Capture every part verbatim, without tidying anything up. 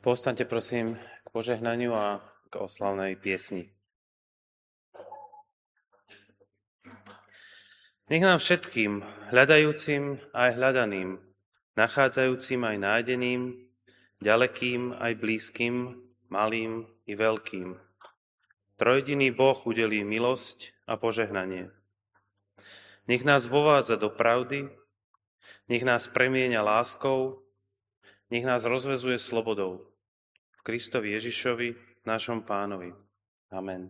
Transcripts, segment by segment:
Povstaňte prosím k požehnaniu a k oslavnej piesni. Nech nám všetkým, hľadajúcim aj hľadaným, nachádzajúcim aj nájdeným, ďalekým aj blízkym, malým i veľkým, trojjediný Boh udelí milosť a požehnanie. Nech nás vovádza do pravdy, nech nás premieňa láskou, nech nás rozvezuje slobodou. V Kristovi Ježišovi, našom Pánovi. Amen.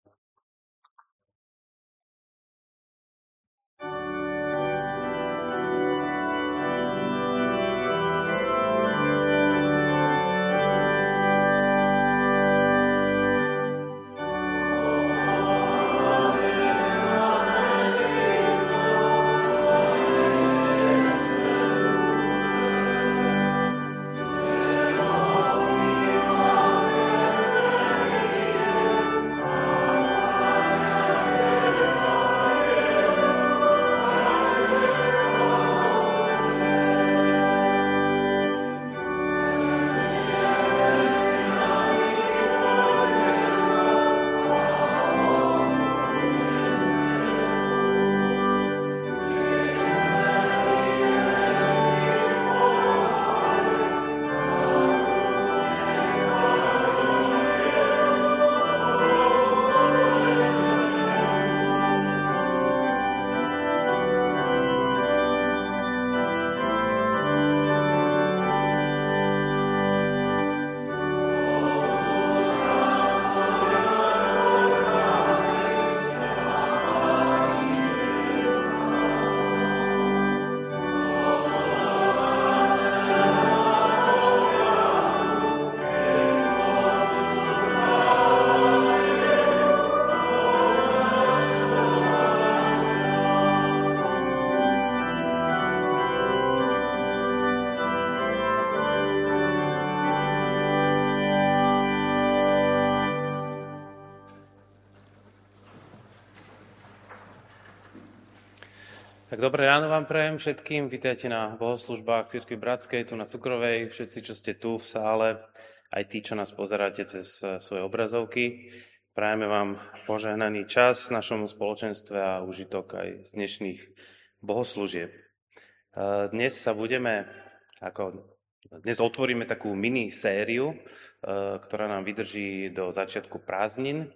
Tak dobré ráno vám prajem všetkým. Vítajte na bohoslužbách Cirkvi Bratskej, tu na Cukrovej. Všetci, čo ste tu v sále, aj tí, čo nás pozeráte cez svoje obrazovky. Prajeme vám požehnaný čas v našom spoločenstve a užitok aj z dnešných bohoslúžieb. Dnes sa budeme, ako dnes otvoríme takú mini sériu, ktorá nám vydrží do začiatku prázdnin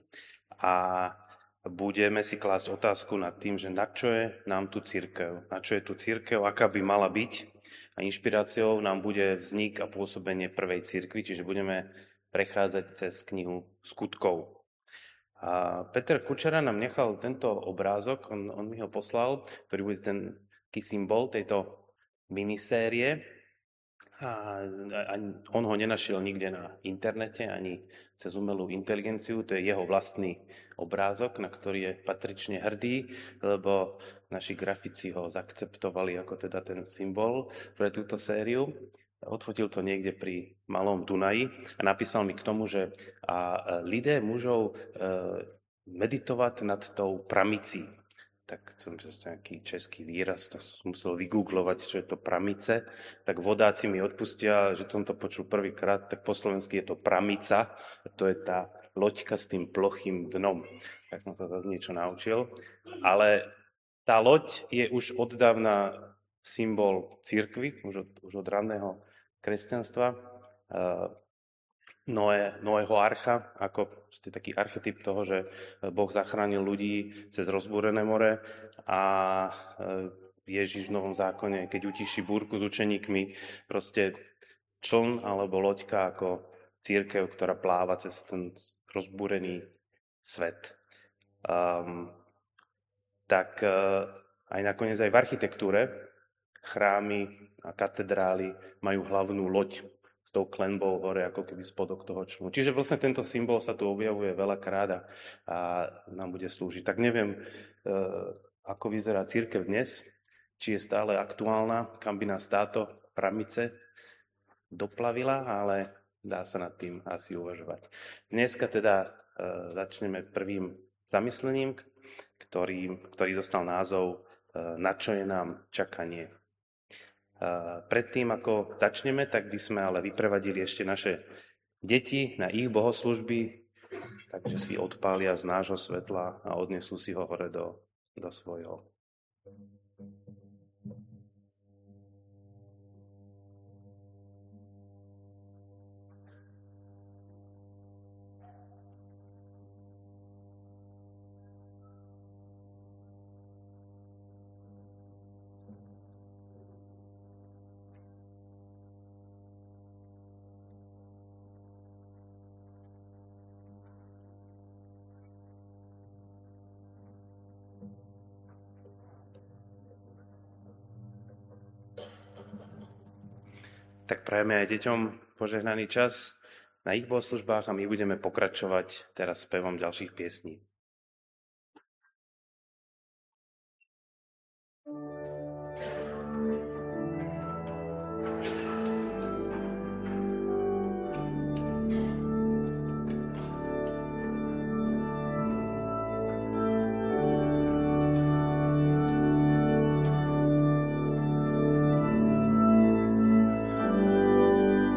a budeme si klásť otázku nad tým, že na čo je nám tu cirkev, na čo je tu cirkev, aká by mala byť. A inšpiráciou nám bude vznik a pôsobenie prvej cirkvi, čiže budeme prechádzať cez knihu Skutkov. A Peter Kučera nám nechal tento obrázok, on, on mi ho poslal, ktorý bude ten taký symbol tejto minisérie. A on ho nenašiel nikde na internete, ani cez umelú inteligenciu, to je jeho vlastný obrázok, na ktorý je patrične hrdý, lebo naši grafici ho zaakceptovali ako teda ten symbol pre túto sériu. Odfotil to niekde pri Malom Dunaji a napísal mi k tomu, že a lidé môžu meditovať nad tou pramicí. Tak som nejaký český výraz, to som musel vygooglovať, čo je to pramice. Tak vodáci mi odpustia, že som to počul prvýkrát, tak po slovensky je to pramica, to je tá loďka s tým plochým dnom. Tak som sa zase niečo naučil. Ale tá loď je už od dávna symbol cirkvi, už od, už od ranného kresťanstva. Noé, Noého archa, ako taký archetyp toho, že Boh zachránil ľudí cez rozbúrené more a Ježiš v Novom zákone, keď utiší búrku s učeníkmi, proste čln alebo loďka ako cirkev, ktorá pláva cez ten rozbúrený svet. Um, tak uh, aj nakoniec aj v architektúre chrámy a katedrály majú hlavnú loď s tou klenbou hore, ako keby spodok toho člnu. Čiže vlastne tento symbol sa tu objavuje veľakrát a, a nám bude slúžiť. Tak neviem, e, ako vyzerá cirkev dnes, či je stále aktuálna, kam by nás táto pramice doplavila, ale dá sa nad tým asi uvažovať. Dneska teda e, začneme prvým zamyslením, ktorý, ktorý dostal názov e, Na čo je nám čakanie. Predtým, ako začneme, tak by sme ale vyprevadili ešte naše deti na ich bohoslúžby, takže si odpália z nášho svetla a odnesú si ho hore do, do svojho. Tak prajeme aj deťom požehnaný čas na ich bohoslužbách a my budeme pokračovať teraz spevom ďalších piesní.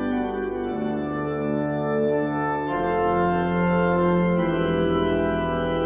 Thank you.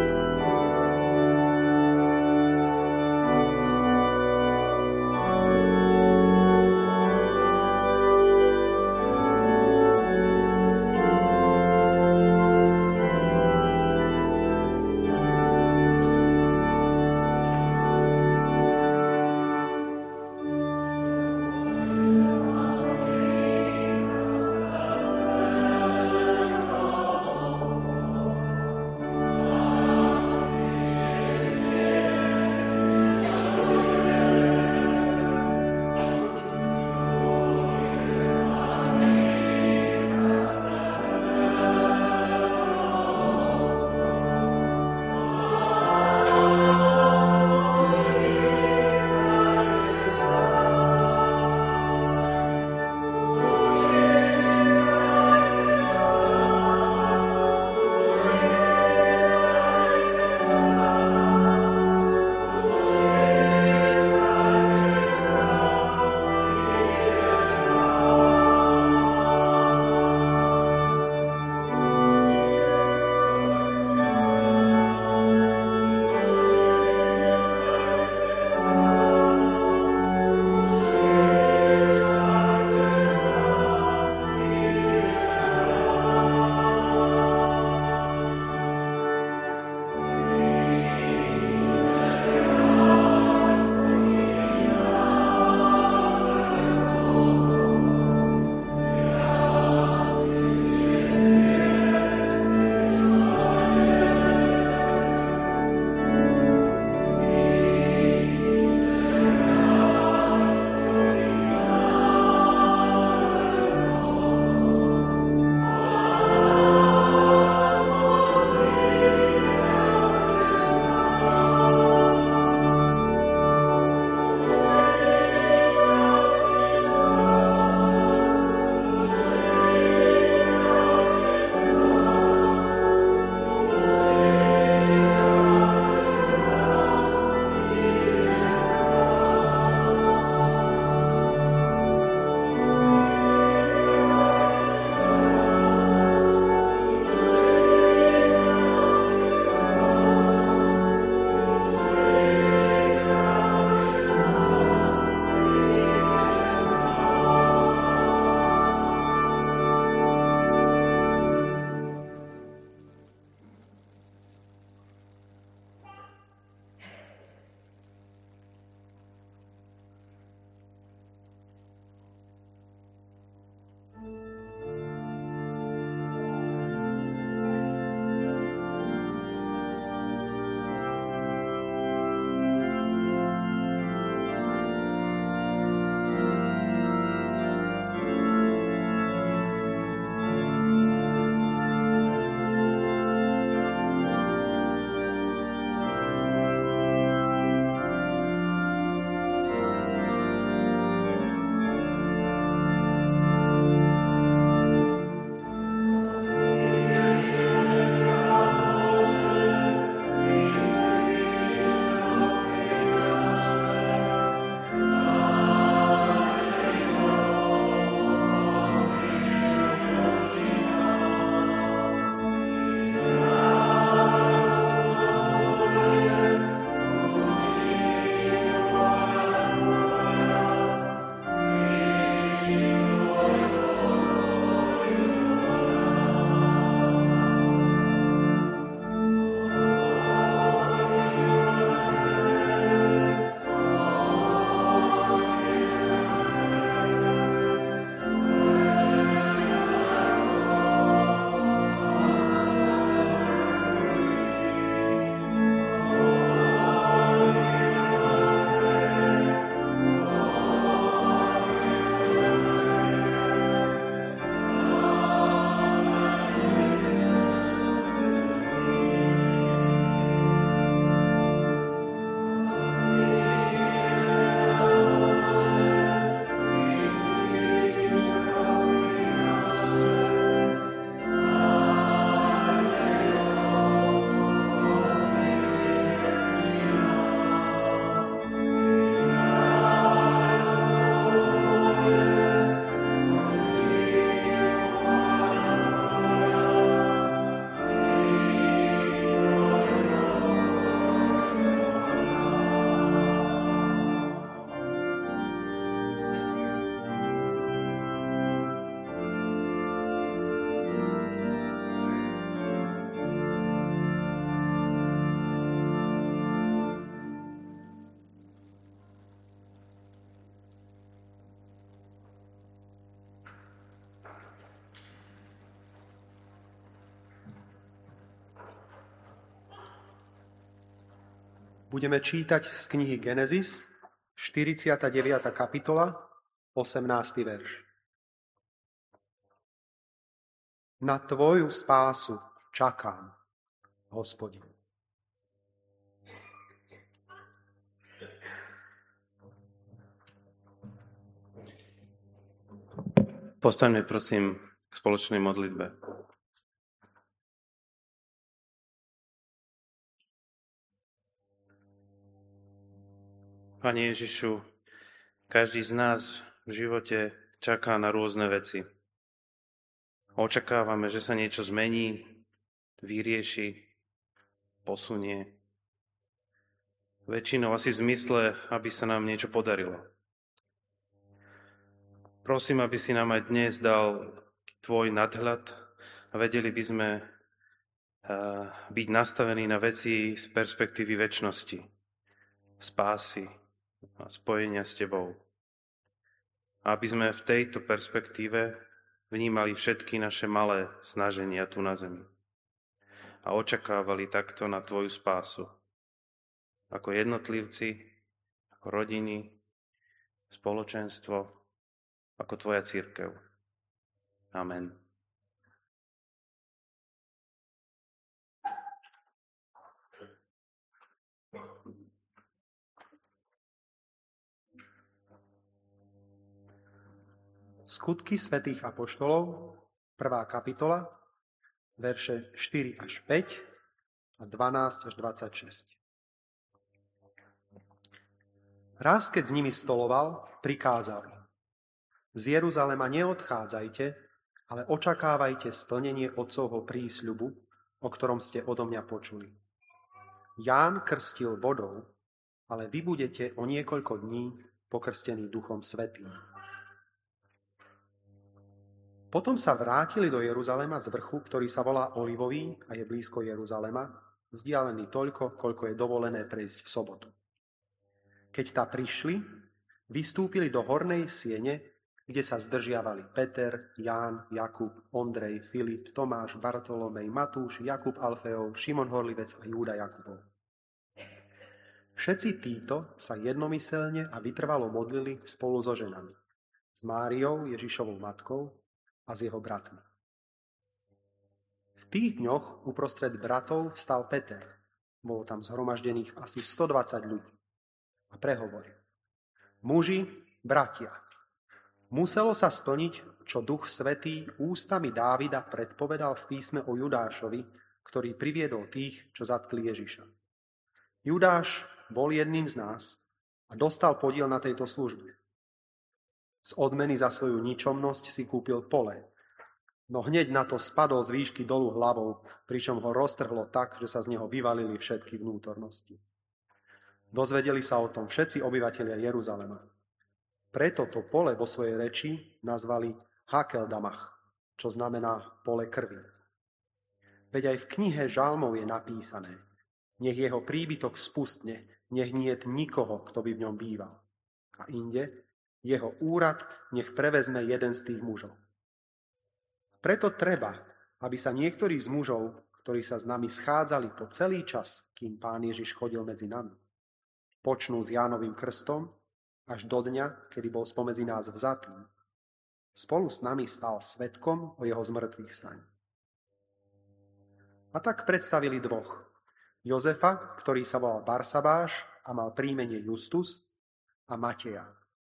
Budeme čítať z knihy Genesis, štyridsiata deviata kapitola, osemnásty verš. Na tvoju spásu čakám, Hospodin. Postaňme prosím k spoločnej modlitbe. Pane Ježišu, každý z nás v živote čaká na rôzne veci. Očakávame, že sa niečo zmení, vyrieši, posunie. Väčšinou asi v zmysle, aby sa nám niečo podarilo. Prosím, aby si nám aj dnes dal tvoj nadhľad a vedeli by sme byť nastavení na veci z perspektívy večnosti, spásy a spojenia s tebou. Aby sme v tejto perspektíve vnímali všetky naše malé snaženia tu na zemi a očakávali takto na tvoju spásu. Ako jednotlivci, ako rodiny, spoločenstvo, ako tvoja cirkev. Amen. Skutky svätých apoštolov, prvá kapitola, verše štyri až päť a dvanásť až dvadsaťšesť. Raz, keď s nimi stoloval, prikázal: Z Jeruzalema neodchádzajte, ale očakávajte splnenie otcovho prísľubu, o ktorom ste odo mňa počuli. Ján krstil vodou, ale vy budete o niekoľko dní pokrstení Duchom Svätým. Potom sa vrátili do Jeruzalema z vrchu, ktorý sa volá Olivový a je blízko Jeruzalema, vzdialený toľko, koľko je dovolené prejsť v sobotu. Keď tá prišli, vystúpili do hornej siene, kde sa zdržiavali Peter, Ján, Jakub, Ondrej, Filip, Tomáš, Bartolomej, Matúš, Jakub Alfeov, Šimon Horlivec a Júda Jakubov. Všetci títo sa jednomyselne a vytrvalo modlili spolu so ženami, s Máriou, Ježišovou matkou, a s jeho bratmi. V tých dňoch uprostred bratov vstal Peter. Bolo tam zhromaždených asi stodvadsať ľudí. A prehovoril: Muži, bratia, muselo sa splniť, čo Duch Svätý ústami Dávida predpovedal v písme o Judášovi, ktorý priviedol tých, čo zatkli Ježiša. Judáš bol jedným z nás a dostal podiel na tejto službe. Z odmeny za svoju ničomnosť si kúpil pole, no hneď na to spadol z výšky dolu hlavou, pričom ho roztrhlo tak, že sa z neho vyvalili všetky vnútornosti. Dozvedeli sa o tom všetci obyvatelia Jeruzalema. Preto to pole vo svojej reči nazvali Hakeldamach, čo znamená pole krvi. Veď aj v knihe Žalmov je napísané: Nech jeho príbytok spustne, nech niet nikoho, kto by v ňom býval. A inde: Jeho úrad nech prevezme jeden z tých mužov. Preto treba, aby sa niektorí z mužov, ktorí sa s nami schádzali po celý čas, kým Pán Ježiš chodil medzi nami, počnú s Jánovým krstom až do dňa, kedy bol spomedzi nás vzatý, spolu s nami stal svedkom o jeho zmrtvých staní. A tak predstavili dvoch. Jozefa, ktorý sa volal Barsabáš a mal príjmenie Justus, a Mateja.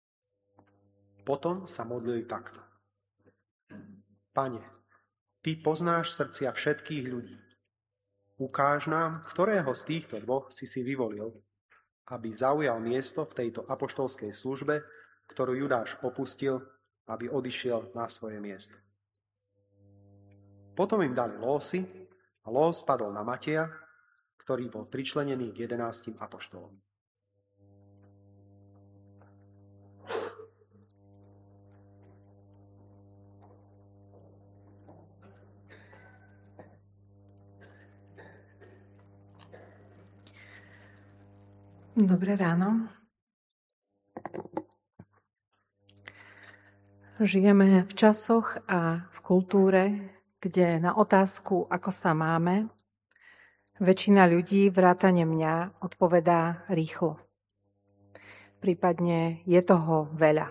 Potom sa modlili takto: Pane, Ty poznáš srdcia všetkých ľudí. Ukáž nám, ktorého z týchto dvoch si si vyvolil, aby zaujal miesto v tejto apoštolskej službe, ktorú Judáš opustil, aby odišiel na svoje miesto. Potom im dali lósy a lós padol na Mateja, ktorý bol pričlenený k jedenástim apoštolom. Dobré ráno. Žijeme v časoch a v kultúre, kde na otázku, ako sa máme, Väčšina ľudí, vrátane mňa, odpovedá rýchlo. Prípadne je toho veľa.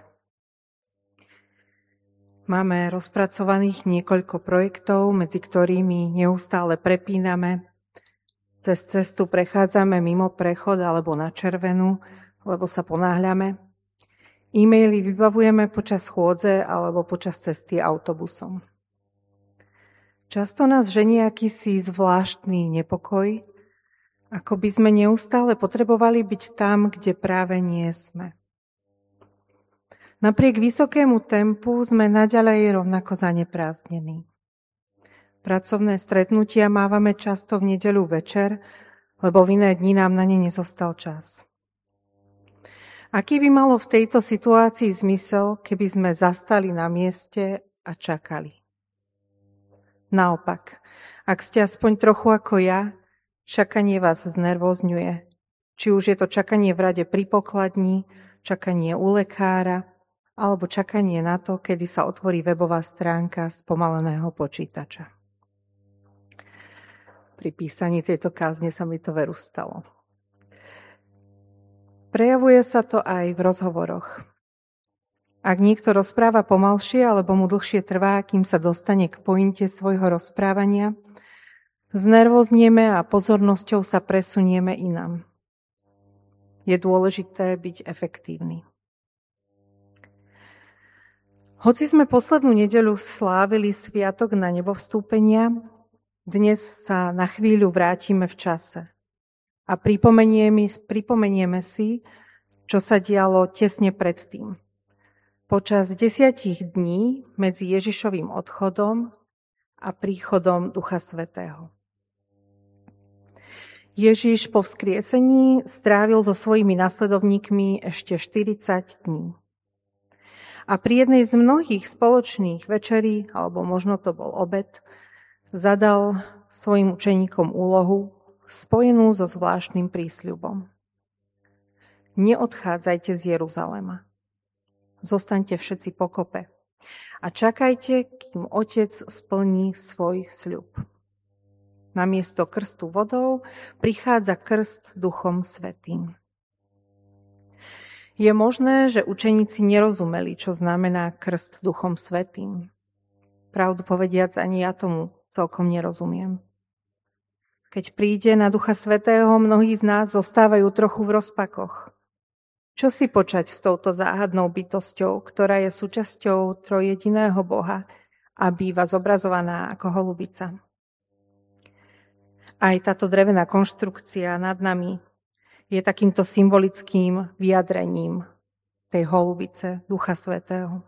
Máme rozpracovaných niekoľko projektov, medzi ktorými neustále prepíname. Cez cestu prechádzame mimo prechod alebo na červenú, lebo sa ponáhľame. E-maily vybavujeme počas chôdze alebo počas cesty autobusom. Často nás ženie akýsi zvláštny nepokoj, ako by sme neustále potrebovali byť tam, kde práve nie sme. Napriek vysokému tempu sme naďalej rovnako zaneprázdnení. Pracovné stretnutia mávame často v nedeľu večer, lebo v iné dni nám na ne nezostal čas. Aký by malo v tejto situácii zmysel, keby sme zastali na mieste a čakali? Naopak, ak ste aspoň trochu ako ja, čakanie vás znervózňuje. Či už je to čakanie v rade pri pokladni, čakanie u lekára, alebo čakanie na to, kedy sa otvorí webová stránka spomaleného počítača. Pri písaní tejto kázne sa mi to veru stalo. Prejavuje sa to aj v rozhovoroch. Ak niekto rozpráva pomalšie alebo mu dlhšie trvá, kým sa dostane k pointe svojho rozprávania, znervoznieme a pozornosťou sa presunieme inam. Je dôležité byť efektívny. Hoci sme poslednú nedeľu slávili sviatok na nebovstúpenia, dnes sa na chvíľu vrátime v čase a pripomenieme, pripomenieme si, čo sa dialo tesne predtým. Počas desiatich dní medzi Ježišovým odchodom a príchodom Ducha Svätého. Ježiš po vzkriesení strávil so svojimi nasledovníkmi ešte štyridsať dní. A pri jednej z mnohých spoločných večerí, alebo možno to bol obed, zadal svojim učeníkom úlohu spojenú so zvláštnym prísľubom. Neodchádzajte z Jeruzalema. Zostaňte všetci pokope a čakajte, kým Otec splní svoj sľub. Namiesto krstu vodou prichádza krst Duchom Svätým. Je možné, že učeníci nerozumeli, čo znamená krst Duchom Svätým. Pravdu povediac, ani ja tomu celkom nerozumiem. Keď príde na Ducha Svätého, mnohí z nás zostávajú trochu v rozpakoch. Čo si počať s touto záhadnou bytosťou, ktorá je súčasťou trojjediného Boha a býva zobrazovaná ako holubica? Aj táto drevená konštrukcia nad nami je takýmto symbolickým vyjadrením tej holubice Ducha Svätého.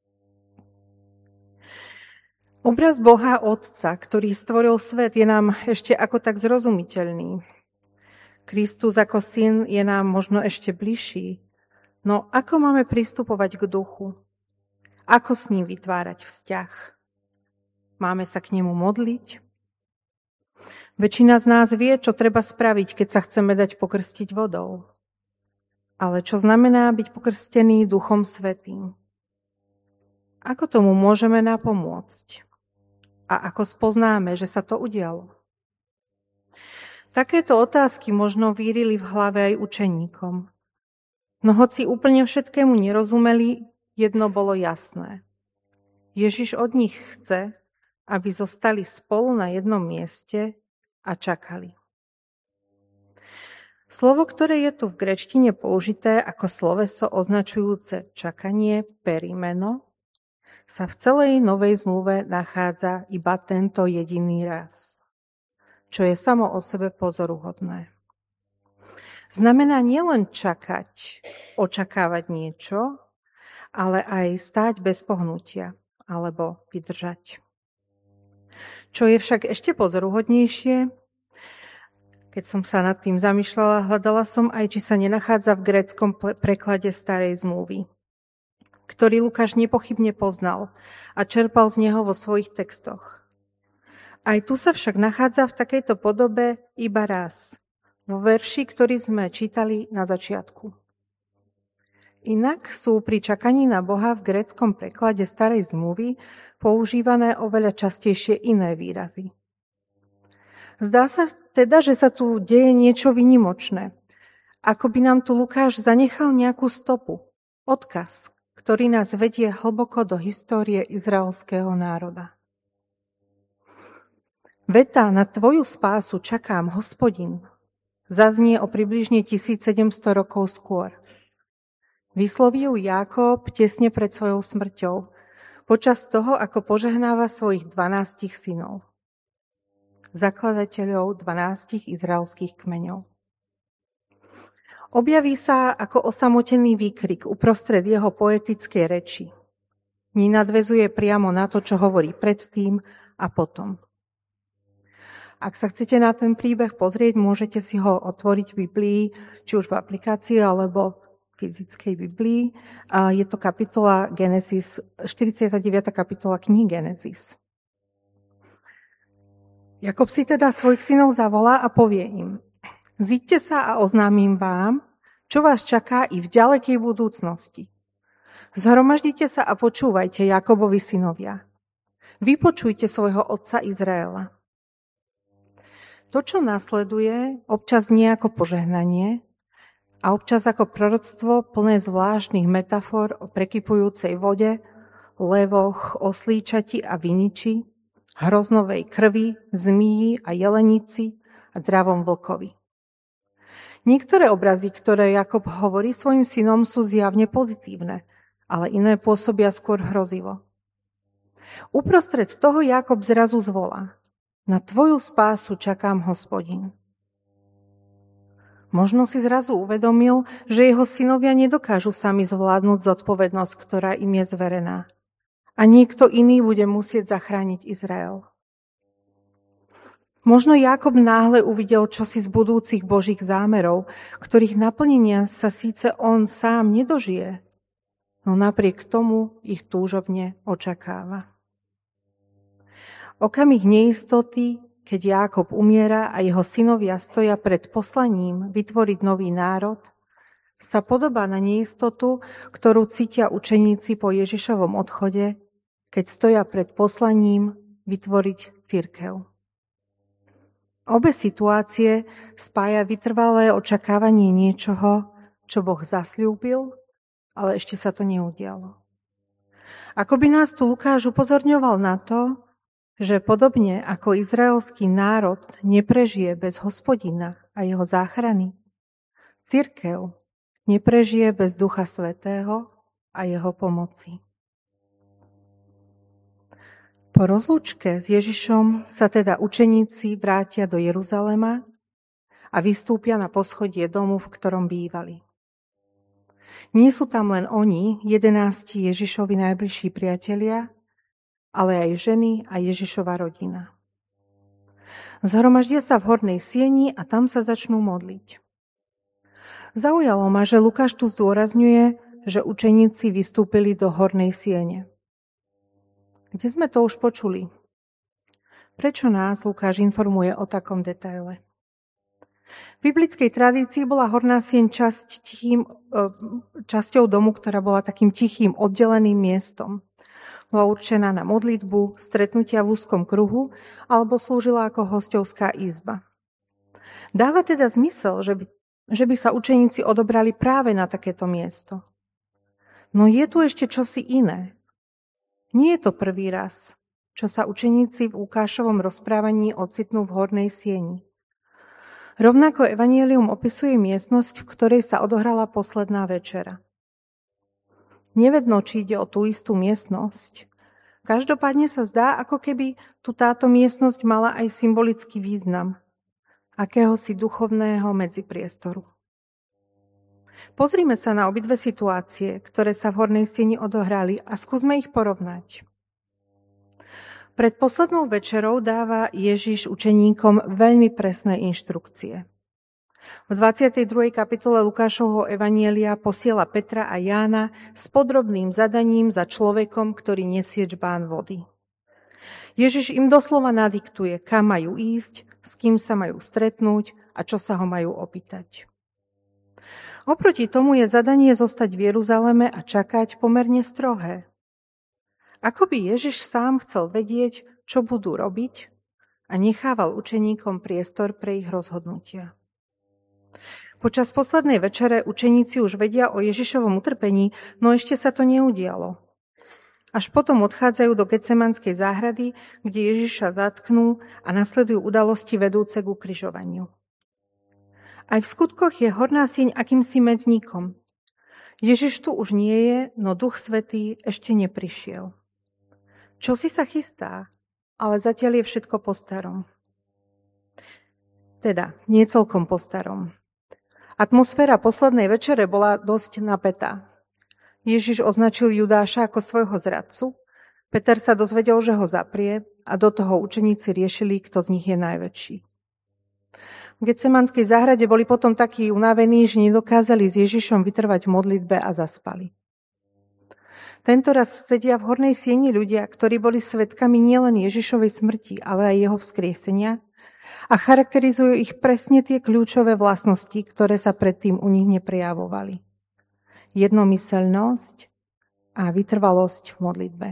Obraz Boha Otca, ktorý stvoril svet, je nám ešte ako tak zrozumiteľný. Kristus ako syn je nám možno ešte bližší. No ako máme pristupovať k duchu? Ako s ním vytvárať vzťah? Máme sa k nemu modliť? Väčšina z nás vie, čo treba spraviť, keď sa chceme dať pokrstiť vodou. Ale čo znamená byť pokrstený Duchom Svätým? Ako tomu môžeme napomôcť? A ako spoznáme, že sa to udialo? Takéto otázky možno vírili v hlave aj učeníkom. No hoci úplne všetkému nerozumeli, jedno bolo jasné. Ježiš od nich chce, aby zostali spolu na jednom mieste a čakali. Slovo, ktoré je tu v gréčtine použité ako sloveso označujúce čakanie, perimeno, sa v celej Novej zmluve nachádza iba tento jediný raz, čo je samo o sebe pozoruhodné. Znamená nielen čakať, očakávať niečo, ale aj stáť bez pohnutia alebo vydržať. Čo je však ešte pozoruhodnejšie, keď som sa nad tým zamýšľala, hľadala som aj, či sa nenachádza v gréckom preklade Starej zmluvy, ktorý Lukáš nepochybne poznal a čerpal z neho vo svojich textoch. Aj tu sa však nachádza v takejto podobe iba raz, vo verši, ktorý sme čítali na začiatku. Inak sú pri čakaní na Boha v gréckom preklade Starej zmluvy používané oveľa častejšie iné výrazy. Zdá sa teda, že sa tu deje niečo výnimočné. Ako by nám tu Lukáš zanechal nejakú stopu, odkaz, ktorý nás vedie hlboko do histórie izraelského národa. Veta na tvoju spásu čakám, Hospodin, zaznie o približne tisícsedemsto rokov skôr. Vysloví ju Jákob tesne pred svojou smrťou, počas toho, ako požehnáva svojich dvanástich synov, zakladateľov dvanástich izraelských kmeňov. Objaví sa ako osamotený výkrik uprostred jeho poetickej reči. Nenadväzuje priamo na to, čo hovorí predtým a potom. Ak sa chcete na ten príbeh pozrieť, môžete si ho otvoriť v Biblii, či už v aplikácii, alebo v fyzickej Biblii. Je to kapitola Genesis, štyridsiata deviata kapitola knihy Genesis. Jakob si teda svojich synov zavolá a povie im: Zíďte sa a oznámim vám, čo vás čaká i v ďalekej budúcnosti. Zhromaždite sa a počúvajte, Jakobovi synovia. Vypočujte svojho otca Izraela. To, čo nasleduje, občas nie ako požehnanie a občas ako proroctvo plné zvláštnych metafor o prekypujúcej vode, levoch, oslíčati a viniči, hroznovej krvi, zmíji a jelenici a dravom vlkovi. Niektoré obrazy, ktoré Jakob hovorí svojim synom, sú zjavne pozitívne, ale iné pôsobia skôr hrozivo. Uprostred toho Jakob zrazu zvolá: Na tvoju spásu čakám, Hospodin. Možno si zrazu uvedomil, že jeho synovia nedokážu sami zvládnuť zodpovednosť, ktorá im je zverená. A niekto iný bude musieť zachrániť Izrael. Možno Jákob náhle uvidel čosi z budúcich Božích zámerov, ktorých naplnenia sa síce on sám nedožije, no napriek tomu ich túžobne očakáva. Okamih neistoty, keď Jákob umiera a jeho synovia stoja pred poslaním vytvoriť nový národ, sa podobá na neistotu, ktorú cítia učeníci po Ježišovom odchode, keď stoja pred poslaním vytvoriť cirkev. Obe situácie spája vytrvalé očakávanie niečoho, čo Boh zasľúbil, ale ešte sa to neudialo. Ako by nás tu Lukáš upozorňoval na to, že podobne ako izraelský národ neprežije bez Hospodina a jeho záchrany, cirkev neprežije bez Ducha Svätého a jeho pomoci. Po rozlúčke s Ježišom sa teda učeníci vrátia do Jeruzalema a vystúpia na poschodie domu, v ktorom bývali. Nie sú tam len oni, jedenásti Ježišovi najbližší priatelia, ale aj ženy a Ježišova rodina. Zhromaždia sa v hornej sieni a tam sa začnú modliť. Zaujalo ma, že Lukáš tu zdôrazňuje, že učeníci vystúpili do hornej siene. Kde sme to už počuli? Prečo nás Lukáš informuje o takom detaile? V biblickej tradícii bola horná sieň časť tichým, časťou domu, ktorá bola takým tichým, oddeleným miestom. Bola určená na modlitbu, stretnutia v úzkom kruhu alebo slúžila ako hosťovská izba. Dáva teda zmysel, že by, že by sa učeníci odobrali práve na takéto miesto. No je tu ešte čosi iné. Nie je to prvý raz, čo sa učeníci v Lukášovom rozprávaní ocitnú v hornej sieni. Rovnako evanjelium opisuje miestnosť, v ktorej sa odohrala posledná večera. Nevedno, či ide o tú istú miestnosť. Každopádne sa zdá, ako keby tu táto miestnosť mala aj symbolický význam, akéhosi duchovného medzipriestoru. Pozrime sa na obidve situácie, ktoré sa v hornej sieni odohrali a skúsme ich porovnať. Pred poslednou večerou dáva Ježiš učeníkom veľmi presné inštrukcie. V dvadsiatej druhej kapitole Lukášovho evanjelia posiela Petra a Jána s podrobným zadaním za človekom, ktorý nesie džbán vody. Ježiš im doslova nadiktuje, kam majú ísť, s kým sa majú stretnúť a čo sa ho majú opýtať. Oproti tomu je zadanie zostať v Jeruzaleme a čakať pomerne strohé. Ako by Ježiš sám chcel vedieť, čo budú robiť a nechával učeníkom priestor pre ich rozhodnutia. Počas poslednej večere učeníci už vedia o Ježišovom utrpení, no ešte sa to neudialo. Až potom odchádzajú do Getsemanskej záhrady, kde Ježiša zatknú a nasledujú udalosti vedúce k ukrižovaniu. Aj v skutkoch je horná sieň akýmsi medzníkom. Ježiš tu už nie je, no Duch Svätý ešte neprišiel. Čo si sa chystá, ale zatiaľ je všetko po starom. Teda, nie celkom po starom. Atmosféra poslednej večere bola dosť napätá. Ježiš označil Judáša ako svojho zradcu, Peter sa dozvedel, že ho zaprie a do toho učeníci riešili, kto z nich je najväčší. V Getsemanskej záhrade boli potom takí unavení, že nedokázali s Ježišom vytrvať v modlitbe a zaspali. Tento raz sedia v hornej sieni ľudia, ktorí boli svedkami nielen Ježišovej smrti, ale aj jeho vzkriesenia a charakterizujú ich presne tie kľúčové vlastnosti, ktoré sa predtým u nich neprejavovali. Jednomyseľnosť a vytrvalosť v modlitbe.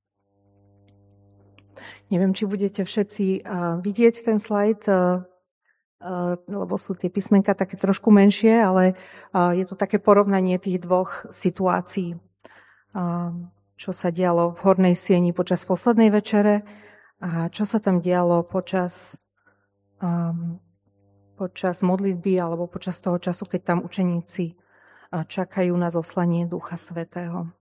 Neviem, či budete všetci uh, vidieť ten slajd, uh, uh, lebo sú tie písmenka také trošku menšie, ale uh, je to také porovnanie tých dvoch situácií. Uh, čo sa dialo v hornej sieni počas poslednej večere a čo sa tam dialo počas Um, počas modlitby alebo počas toho času, keď tam učeníci uh, čakajú na zoslanie Ducha Svätého.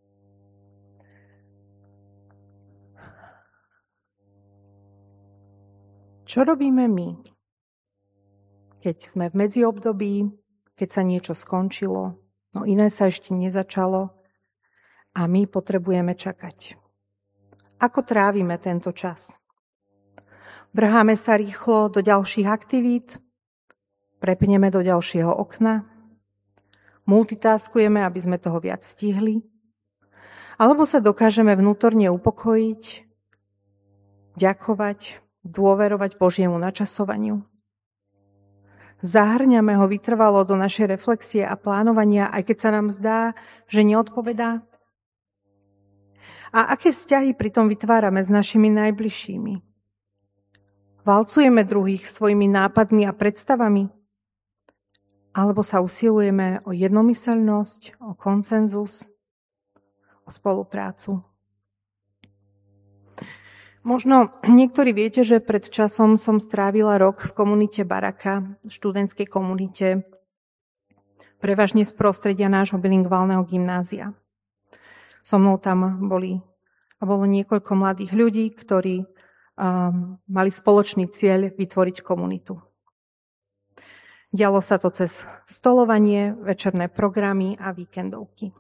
Čo robíme my, keď sme v medziobdobí, keď sa niečo skončilo, no iné sa ešte nezačalo a my potrebujeme čakať? Ako trávime tento čas? Vrháme sa rýchlo do ďalších aktivít, prepneme do ďalšieho okna, multitaskujeme, aby sme toho viac stihli, alebo sa dokážeme vnútorne upokojiť, ďakovať, dôverovať Božiemu načasovaniu. Zahrňame ho vytrvalo do našej reflexie a plánovania, aj keď sa nám zdá, že neodpovedá. A aké vzťahy pritom vytvárame s našimi najbližšími? Valcujeme druhých svojimi nápadmi a predstavami? Alebo sa usilujeme o jednomyseľnosť, o konsenzus, o spoluprácu? Možno niektorí viete, že pred časom som strávila rok v komunite Baraka, študentskej komunite, prevažne z prostredia nášho bilingválneho gymnázia. So mnou tam boli, bolo niekoľko mladých ľudí, ktorí um, mali spoločný cieľ vytvoriť komunitu. Dialo sa to cez stolovanie, večerné programy a víkendovky.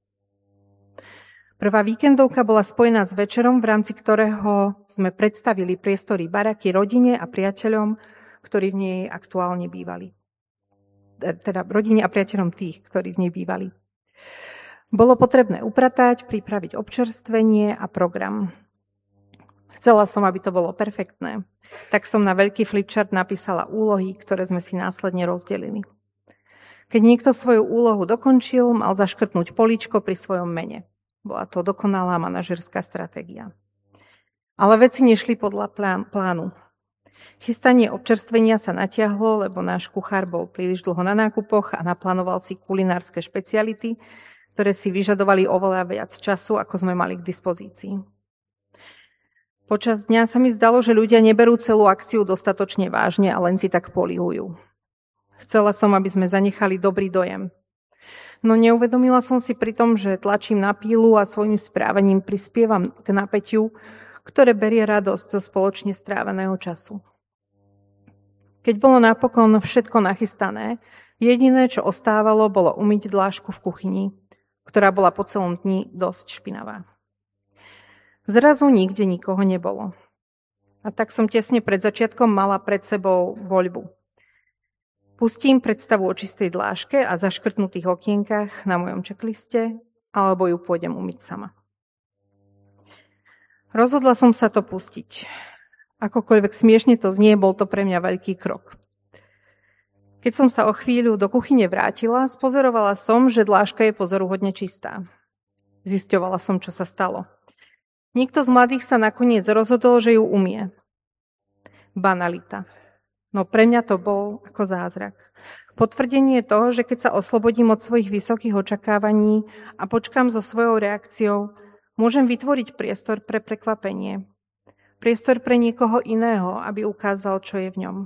Prvá víkendovka bola spojená s večerom, v rámci ktorého sme predstavili priestory Baraky rodine a priateľom, ktorí v nej aktuálne bývali. Teda rodine a priateľom tých, ktorí v nej bývali. Bolo potrebné upratať, pripraviť občerstvenie a program. Chcela som, aby to bolo perfektné. Tak som na veľký flipchart napísala úlohy, ktoré sme si následne rozdelili. Keď niekto svoju úlohu dokončil, mal zaškrtnúť políčko pri svojom mene. Bola to dokonalá manažerská stratégia. Ale veci nešli podľa plánu. Chystanie občerstvenia sa natiahlo, lebo náš kuchár bol príliš dlho na nákupoch a naplánoval si kulinárske špeciality, ktoré si vyžadovali oveľa viac času, ako sme mali k dispozícii. Počas dňa sa mi zdalo, že ľudia neberú celú akciu dostatočne vážne a len si tak polihujú. Chcela som, aby sme zanechali dobrý dojem. No neuvedomila som si pri tom, že tlačím na pílu a svojim správaním prispievam k napätiu, ktoré berie radosť zo spoločne stráveného času. Keď bolo napokon všetko nachystané, jediné, čo ostávalo, bolo umyť dlášku v kuchyni, ktorá bola po celom dni dosť špinavá. Zrazu nikde nikoho nebolo. A tak som tesne pred začiatkom mala pred sebou voľbu. Pustím predstavu o čistej dláške a zaškrtnutých okienkach na mojom checkliste, alebo ju pôjdem umyť sama. Rozhodla som sa to pustiť. Akokoľvek smiešne to znie, bol to pre mňa veľký krok. Keď som sa o chvíľu do kuchyne vrátila, spozorovala som, že dláška je pozoruhodne čistá. Zisťovala som, čo sa stalo. Niekto z mladých sa nakoniec rozhodol, že ju umie. banalita. No pre mňa to bol ako zázrak. Potvrdenie toho, že keď sa oslobodím od svojich vysokých očakávaní a počkám so svojou reakciou, môžem vytvoriť priestor pre prekvapenie. Priestor pre niekoho iného, aby ukázal, čo je v ňom.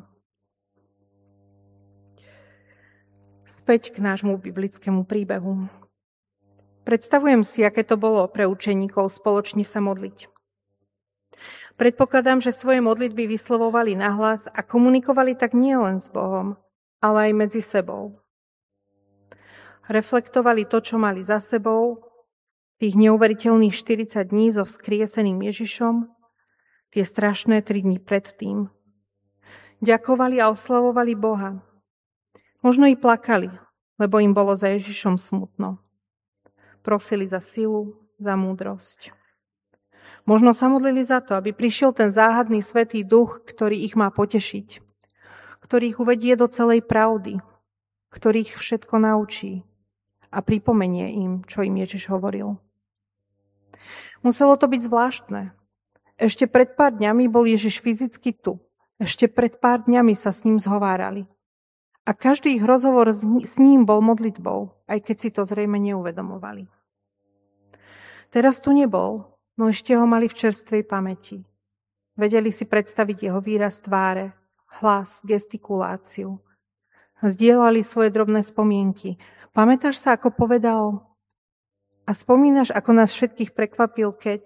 Späť k nášmu biblickému príbehu. Predstavujem si, aké to bolo pre učeníkov spoločne sa modliť. Predpokladám, že svoje modlitby vyslovovali nahlas a komunikovali tak nielen s Bohom, ale aj medzi sebou. Reflektovali to, čo mali za sebou, tých neuveriteľných štyridsať dní so vzkrieseným Ježišom, tie strašné tri dni predtým. Ďakovali a oslavovali Boha. Možno i plakali, lebo im bolo za Ježišom smutno. Prosili za silu, za múdrosť. Možno sa modlili za to, aby prišiel ten záhadný Svätý Duch, ktorý ich má potešiť, ktorý ich uvedie do celej pravdy, ktorý ich všetko naučí a pripomenie im, čo im Ježiš hovoril. Muselo to byť zvláštne. Ešte pred pár dňami bol Ježiš fyzicky tu. Ešte pred pár dňami sa s ním zhovárali. A každý ich rozhovor s ním bol modlitbou, aj keď si to zrejme neuvedomovali. Teraz tu nebol, no ešte ho mali v čerstvej pamäti. Vedeli si predstaviť jeho výraz tváre, hlas, gestikuláciu. Zdieľali svoje drobné spomienky. Pamätáš sa, ako povedal? A spomínaš, ako nás všetkých prekvapil, keď...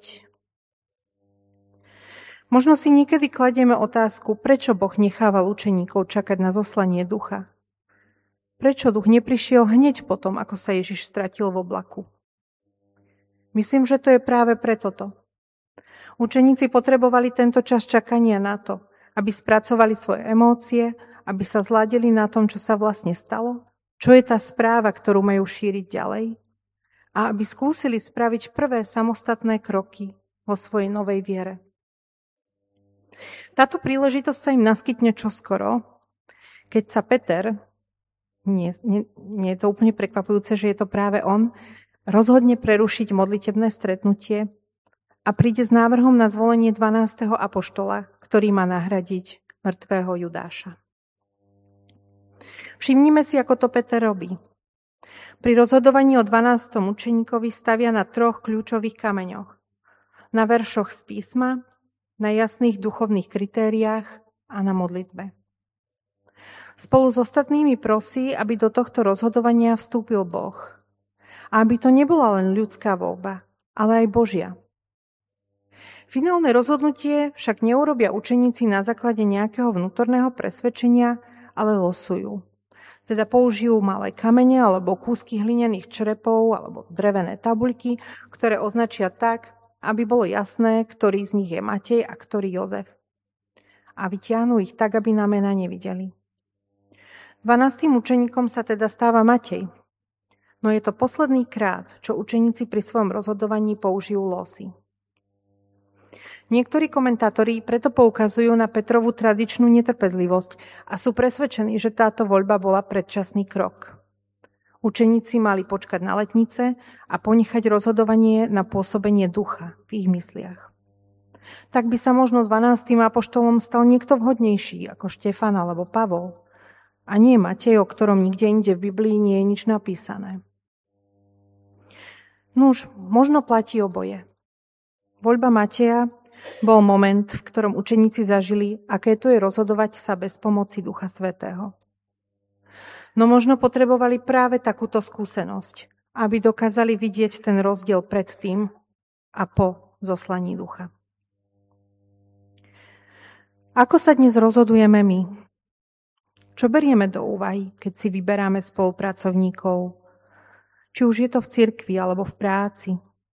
Možno si niekedy kladieme otázku, prečo Boh nechával učeníkov čakať na zoslanie ducha. Prečo duch neprišiel hneď potom, ako sa Ježiš stratil v oblaku? Myslím, že to je práve preto to. Učeníci potrebovali tento čas čakania na to, aby spracovali svoje emócie, aby sa zladili na tom, čo sa vlastne stalo, čo je tá správa, ktorú majú šíriť ďalej, a aby skúsili spraviť prvé samostatné kroky vo svojej novej viere. Táto príležitosť sa im naskytne čoskoro, keď sa Peter, nie, nie, nie je to úplne prekvapujúce, že je to práve on, rozhodne prerušiť modlitebné stretnutie a príde s návrhom na zvolenie dvanásteho apoštola, ktorý má nahradiť mŕtvého Judáša. Všimnime si, ako to Peter robí. Pri rozhodovaní o dvanástom učeníkovi stavia na troch kľúčových kameňoch. Na veršoch z písma, na jasných duchovných kritériách a na modlitbe. Spolu s ostatnými prosí, aby do tohto rozhodovania vstúpil Boh. A aby to nebola len ľudská voľba, ale aj Božia. Finálne rozhodnutie však neurobia učeníci na základe nejakého vnútorného presvedčenia, ale losujú. Teda použijú malé kamene alebo kúsky hlinených črepov alebo drevené tabuľky, ktoré označia tak, aby bolo jasné, ktorý z nich je Matej a ktorý Jozef. A vytiahnu ich tak, aby na mená nevideli. Dvanástym učeníkom sa teda stáva Matej. No je to posledný krát, čo učeníci pri svojom rozhodovaní použijú losy. Niektorí komentátori preto poukazujú na Petrovú tradičnú netrpezlivosť a sú presvedčení, že táto voľba bola predčasný krok. Učeníci mali počkať na letnice a ponechať rozhodovanie na pôsobenie ducha v ich mysliach. Tak by sa možno dvanástym apoštolom stal niekto vhodnejší ako Štefan alebo Pavol. A nie Matej, o ktorom nikde inde v Biblii nie je nič napísané. Nuž, možno platí oboje. Voľba Mateja bol moment, v ktorom učeníci zažili, aké to je rozhodovať sa bez pomoci Ducha Svätého. No možno potrebovali práve takúto skúsenosť, aby dokázali vidieť ten rozdiel pred tým a po zoslaní ducha. Ako sa dnes rozhodujeme my? Čo berieme do úvahy, keď si vyberáme spolupracovníkov? Či už je to v cirkvi alebo v práci?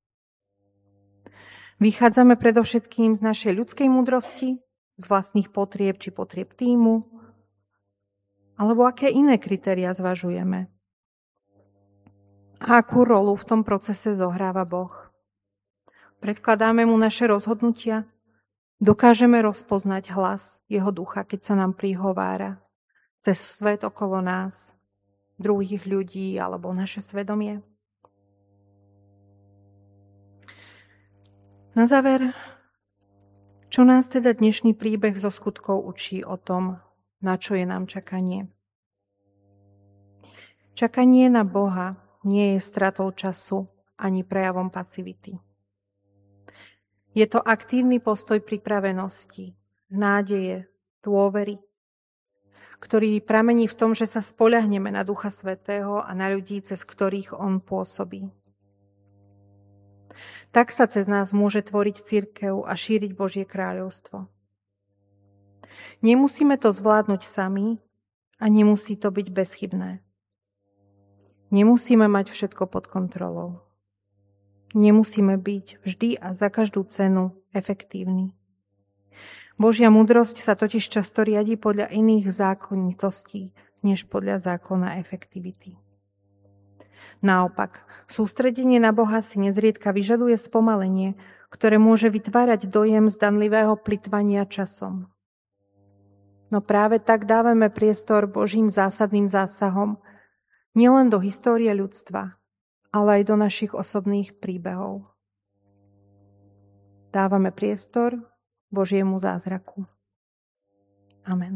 Vychádzame predovšetkým z našej ľudskej múdrosti, z vlastných potrieb či potrieb tímu, alebo aké iné kritériá zvažujeme? A akú rolu v tom procese zohráva Boh? Predkladáme mu naše rozhodnutia? Dokážeme rozpoznať hlas jeho ducha, keď sa nám prihovára cez svet okolo nás, druhých ľudí alebo naše svedomie? Na záver, Čo nás teda dnešný príbeh zo skutkov učí o tom, na čo je nám čakanie? Čakanie na Boha nie je stratou času ani prejavom pasivity. Je to aktívny postoj pripravenosti, nádeje, dôvery, ktorý pramení v tom, že sa spoľahneme na Ducha Svätého a na ľudí, cez ktorých on pôsobí. Tak sa cez nás môže tvoriť cirkev a šíriť Božie kráľovstvo. Nemusíme to zvládnuť sami a nemusí to byť bezchybné. Nemusíme mať všetko pod kontrolou. Nemusíme byť vždy a za každú cenu efektívni. Božia múdrosť sa totiž často riadi podľa iných zákonitostí, než podľa zákona efektivity. Naopak, sústredenie na Boha si nezriedka vyžaduje spomalenie, ktoré môže vytvárať dojem zdanlivého plytvania časom. No práve tak dávame priestor Božím zásadným zásahom nielen do histórie ľudstva, ale aj do našich osobných príbehov. Dávame priestor Božiemu zázraku. Amen.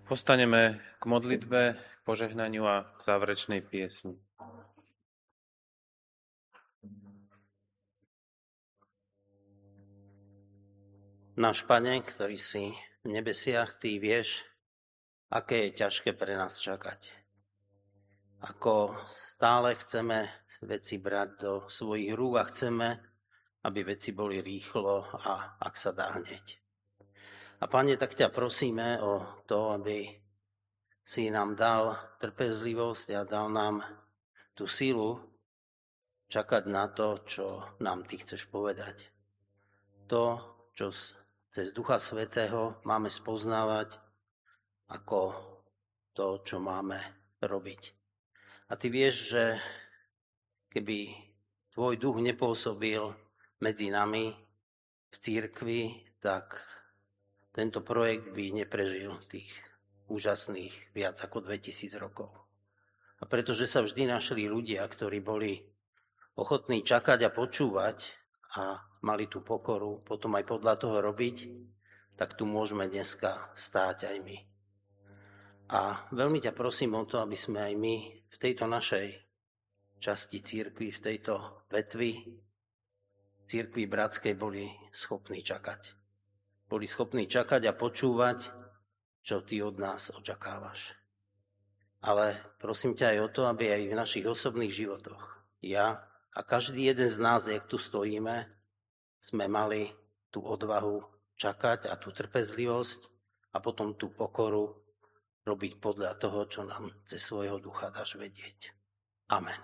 Postaneme k modlitbe, k požehnaniu a k záverečnej piesni. Náš Pane, ktorý si v nebesiach, Ty vieš, aké je ťažké pre nás čakať. Ako stále chceme veci brať do svojich rúk a chceme, aby veci boli rýchlo a ak sa dá hneď. A Pane, tak ťa prosíme o to, aby si nám dal trpezlivosť a dal nám tú silu čakať na to, čo nám Ty chceš povedať. To, čo cez Ducha Svätého máme spoznávať ako to, čo máme robiť. A Ty vieš, že keby Tvoj duch nepôsobil medzi nami v cirkvi, tak tento projekt by neprežil tých úžasných viac ako dvetisíc rokov. A pretože sa vždy našli ľudia, ktorí boli ochotní čakať a počúvať a mali tú pokoru, potom aj podľa toho robiť, tak tu môžeme dneska stáť aj my. A veľmi ťa prosím o to, aby sme aj my v tejto našej časti cirkvi, v tejto vetvi cirkvi bratskej boli schopní čakať. Boli schopní čakať a počúvať, čo ty od nás očakávaš. Ale prosím ťa aj o to, aby aj v našich osobných životoch ja a každý jeden z nás, jak tu stojíme, sme mali tú odvahu čakať a tú trpezlivosť a potom tú pokoru robiť podľa toho, čo nám cez svojho ducha dáš vedieť. Amen.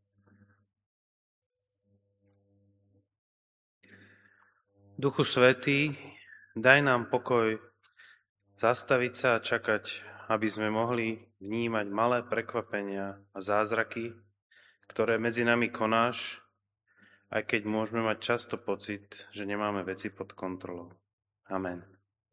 Duchu Svätý, daj nám pokoj zastaviť sa a čakať, aby sme mohli vnímať malé prekvapenia a zázraky, ktoré medzi nami konáš, aj keď môžeme mať často pocit, že nemáme veci pod kontrolou. Amen.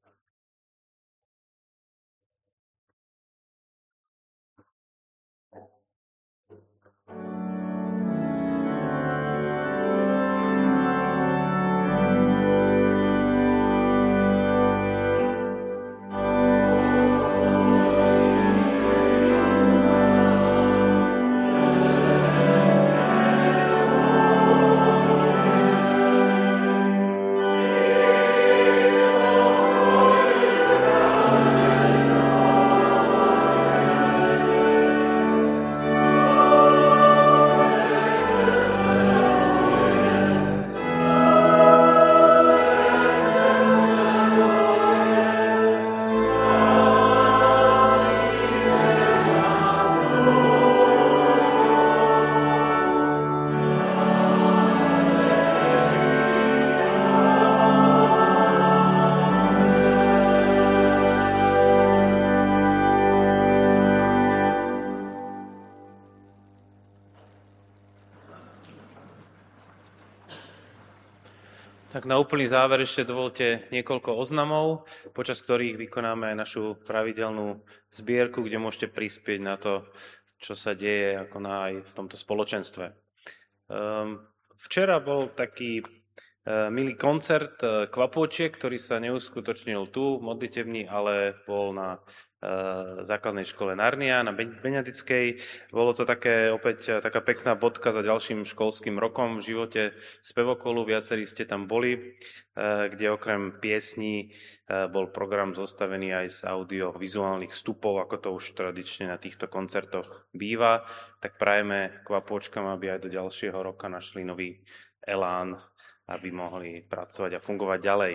Tak na úplný záver ešte dovolte niekoľko oznamov, počas ktorých vykonáme aj našu pravidelnú zbierku, kde môžete prispieť na to, čo sa deje ako na aj v tomto spoločenstve. Um, včera bol taký uh, milý koncert uh, Kvapôčiek, ktorý sa neuskutočnil tu, modlitebný, ale bol na základnej škole Narnia na Beňadickej. Bolo to také opäť taká pekná bodka za ďalším školským rokom v živote spevokolu. Viacerí ste tam boli, kde okrem piesní bol program zostavený aj z audiovizuálnych vstupov, ako to už tradične na týchto koncertoch býva. Tak prajeme Kvapôčkam, aby aj do ďalšieho roka našli nový elán, aby mohli pracovať a fungovať ďalej.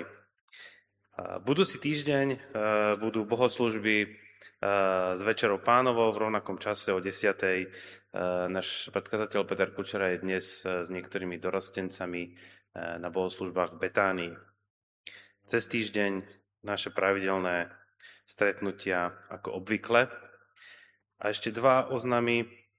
Budúci týždeň budú bohoslúžby s Večerou Pánovou v rovnakom čase o desiatej. Náš predkazateľ Peter Kučera je dnes s niektorými dorostencami na bohoslúžbách v Betánii. Cez týždeň naše pravidelné stretnutia ako obvykle. A ešte dva oznamy.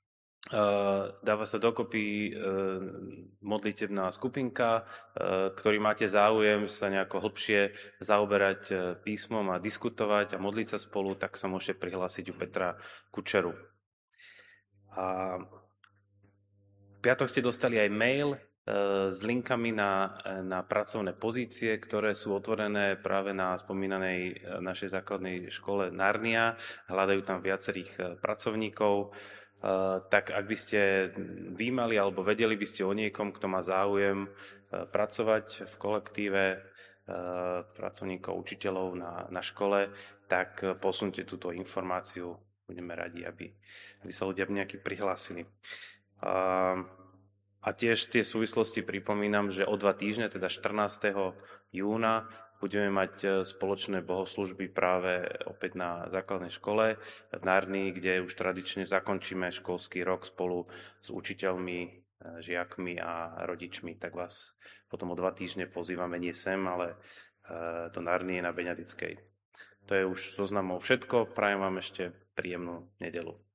Dáva sa dokopy modlitebná skupinka, ktorý máte záujem sa nejako hlbšie zaoberať písmom a diskutovať a modliť sa spolu, tak sa môžete prihlásiť u Petra Kučeru. A v piatok ste dostali aj mail s linkami na, na pracovné pozície, ktoré sú otvorené práve na spomínanej našej základnej škole Narnia. Hľadajú tam viacerých pracovníkov. Tak ak by ste vy mali alebo vedeli by ste o niekom, kto má záujem pracovať v kolektíve pracovníkov, učiteľov na, na škole, tak posunte túto informáciu. Budeme radi, aby, aby sa ľudia nejaký prihlásili. A, a tiež tie súvislosti pripomínam, že o dva týždne, teda štrnásteho júna, budeme mať spoločné bohoslúžby práve opäť na základnej škole v Narnii, kde už tradične zakončíme školský rok spolu s učiteľmi, žiakmi a rodičmi. Tak vás potom o dva týždne pozývame nie sem, ale do Narnie na Beňadickej. To je už zoznamov všetko. Prajem vám ešte príjemnú nedeľu.